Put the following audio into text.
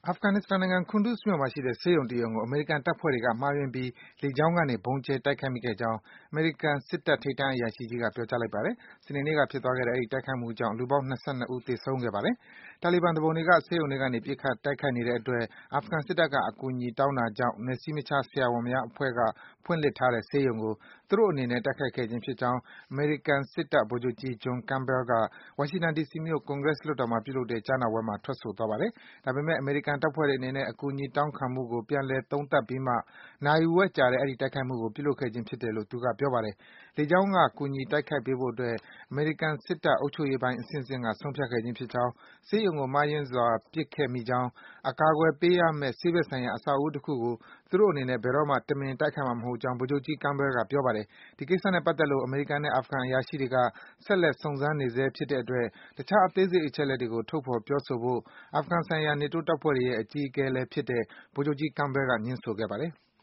အာဖဂန်နစ္စတန်နိုင်ငံ၊ Kunduz မြို့မှာရှိတဲ့ ဆေးရုံတရုံကို အမေရိကန်တပ်ဖွဲ့တွေက မှားယွင်းပြီး လေကြောင်းကနေ ဗုံးကြဲ တိုက်ခိုက်မိခဲ့ကြောင်း အမေရိကန်စစ်တပ် ထိပ်တန်းအရာရှိကြီးက ပြောကြားလိုက်ပါတယ်။ စနေနေ့က ဖြစ်သွားတဲ့ အဲဒီ တိုက်ခိုက်မှုကြောင့် လူပေါင်း ၂၂ ဦး သေဆုံးခဲ့ပါတယ်။ တာလီဘန်သူပုန်တွေက ဆေးရုံထဲကနေ ပစ်ခတ် တိုက်ခိုက်နေတဲ့အတွက် အာဖဂန်စစ်တပ်က အကူအညီတောင်းတာကြောင့် နယ်စည်းမခြား ဆရာဝန်များအဖွဲ့က ဖွင့်လှစ်ထားတဲ့ ဆေးရုံကို သူတို့အနေနဲ့ တိုက်ခိုက်ခဲ့ခြင်းဖြစ်ကြောင်း အမေရိကန်စစ်တပ် ဗိုလ်ချုပ်ကြီး John Campbell က ဝါရှင်တန် ဒီစီမြို့၊ Congress လွှတ်တော်မှာ ပြုလုပ်တဲ့ ကြားနာပွဲမှာ ထွက်ဆိုသွားပါတယ်။ ဒါပေမယ့် အမေရိကန်တပ်ဖွဲ့တွေအနေနဲ့ အကူအညီတောင်းခံမှုကို ပြန်လည် သုံးသပ်ပြီးမှ နာရီဝက်ကြာတဲ့ အဲဒီ တိုက်ခိုက်မှုကို ပြုလုပ်ခဲ့ခြင်းဖြစ်တယ်လို့ သူက ပြောပါတယ်။ လေကြောင်းက ကူညီ တိုက်ခိုက်ပေးဖို့အတွက် အမေရိကန်စစ်တပ် အုပ်ချုပ်ရေးပိုင်း အဆင့်ဆင့်က ဆုံးဖြတ်ခဲ့ခြင်းဖြစ်ကြောင်း၊ ဆေးရုံကို မှားယွင်းစွာ ပစ်ခဲ့မိကြောင်း၊ အကာအကွယ်ပေးရမယ့် ဆေးဘက်ဆိုင်ရာ အဆောက်အဦးတခုကို သူတို့အနေနဲ့ ဘယ်တော့မှ တမင် တိုက်ခိုက်မှာမဟုတ်ကြောင်း ဗိုလ်ချုပ်ကြီး Campbell က ပြောပါတယ်။ ဒီကိစ္စနဲ့ပတ်သက်လို့ အမေရိကန်နဲ့ အာဖဂန် အရာရှိတွေက ဆက်လက် စုံစမ်းနေဆဲဖြစ်တဲ့အတွက် တခြား အသေးစိတ် အချက်အလက်တွေကို ထုတ်ဖော် ပြောဆိုဖို့ အာဖဂန်ဆိုင်ရာ နေတိုးတပ်ဖွဲ့တွေရဲ့ အကြီးအကဲလည်းဖြစ်တဲ့ ဗိုလ်ချုပ်ကြီး Campbell က ငြင်းဆိုခဲ့ပါတယ်။